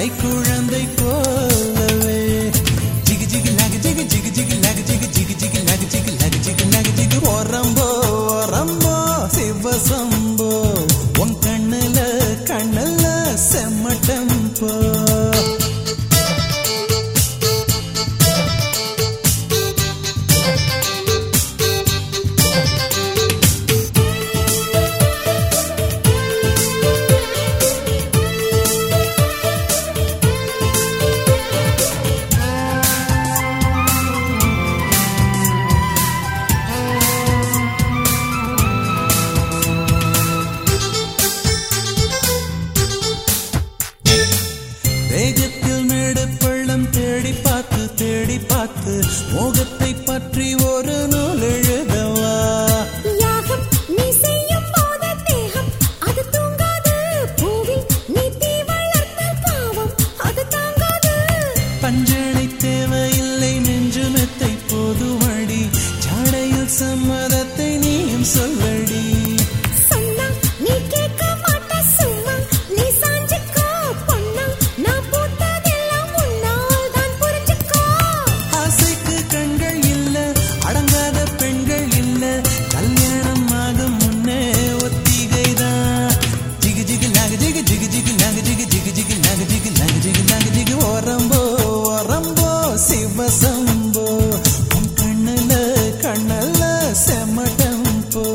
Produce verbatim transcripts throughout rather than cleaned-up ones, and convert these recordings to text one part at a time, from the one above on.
கைக்குழந்தை போலவே ஜிகு ஜிகு லகு ஜிகு ஜிகு ஜிகு லகு ஜிகு ஜிகு ஜிகு லகு ஜிகு லகு ஜிகு லகு ஜிகு ஓரம்போ ஓரம்போ சிவசம்போ உன் கண்ணுல கண்ணுல செம்மட்டம்போ வேகத்தில் மேடு பள்ளம் தேடி பார்த்து தேடி பார்த்து மோகத்தை பற்றி ஒரு நூல் எழுதவா யாகம் நீ செய்யும் போது தேகம் அது தூங்காது பூவில் நீ தீ வளர்த்த பாவம் அது தாங்காது பஞ்சனை தேவையில்லை நெஞ்சுமெத்தை போதுமடி ஜாடையில் சம்மதத்தை நீயும் சொல்லடி சொன்னா நீ கேட்க மாட்ட சும்மா நீ சாஞ்சிக்கோ பொன்னா நான் போட்டதெல்லாம் உன்னால் தான் புரிஞ்சுக்கோ ஆசைக்கு கண்கள் இல்ல அடங்காத பெண்கள் இல்ல கல்யாணம் ஆகும் முன்னே ஒத்திகைதான் ஜிகு ஜிகு லாகு ஜிகு ஜிகு ஜிகு லாகு ஜிகு ஜிகு ஜிகு லாகு ஜிகு லாகு ஜிகு லாகு ஜிகு ஓரம்போ ஓரம்போ சிவசம்போ உன் கண்ணுல கண்ணல்ல செம்மட்டம்போ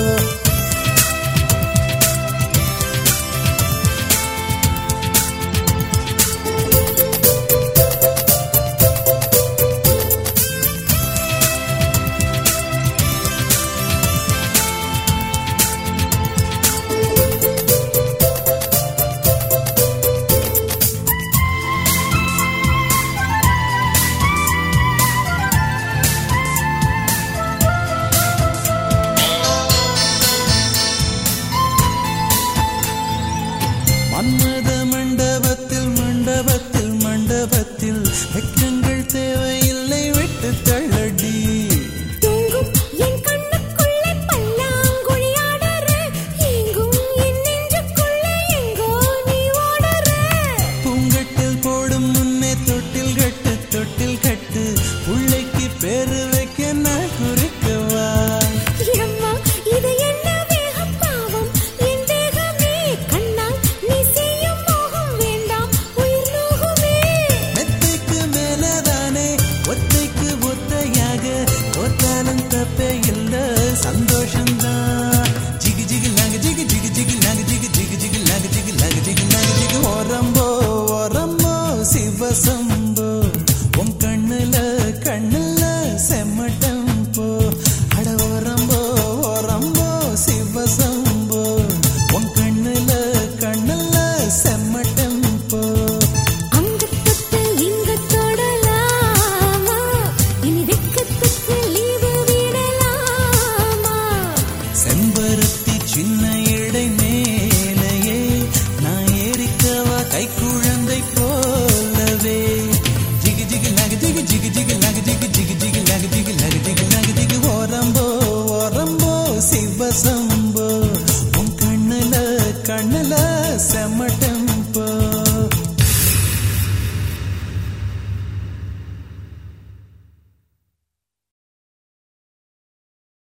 மன்மத மண்டபத்தில் மண்டபத்தில் மண்டபத்தில் வெட்கங்கள் தேவையில்லை விட்டு தள்ளடி தூங்கும் என் கண்ணுக்குள்ளே பல்லாங்குழி ஆடுற எங்கும் என் நெஞ்சுக்குள்ளே எங்கோ நீ ஓடுற பூங்கட்டில் போடும் முன்னே தொட்டில் கட்டு தொட்டில் கட்டு பிள்ளைக்கு பேரு வைக்க நான் குறிக்கவா அம்மா இது என்ன வேகம் பாவம் என் தேகமே கண்ணால் நீ செய்யும் மோகம் வேண்டாம் உயிர் நோகுமே மெத்தைக்கு மேலதானே ஒத்தைக்கு ஒத்தையாக தோத்தாலும் தப்பே இல்ல சந்தோஷம்தான் ஜிகு ஜிகு லாகு ஜிகு ஜிகு ஜிகு லாகு ஜிகு ஜிகு ஜிகு லாகு ஜிகு லாகு ஜிகு லாகு ஜிகு ஓரம்போ ஓரம்போ சிவசம்போ உன் கண்ணுல கண்ணுல செம்மட்டம்போ அட ஓரம்போ ஓரம்போ சிவசம்போ உன் கண்ணுல கண்ணுல செம்மட்டம்போ அங்க தொட்டு இங்க தொடலாமா இனி வெக்கத்துக்கு லீவு விடலாமா செம்பருத்தி சின்ன இடை மேலையே நான் ஏறிக்கவா கைக்குழந்தை போலவே ஜிகு ஜிகு லகு ஜிகு ஜிகு ஜிகு லகு ஜிகு ஜிகு ஜிகு லகு ஜிகு லகு ஜிகு லகு ஜிகு ஓரம்போ ஓரம்போ சிவசம்போ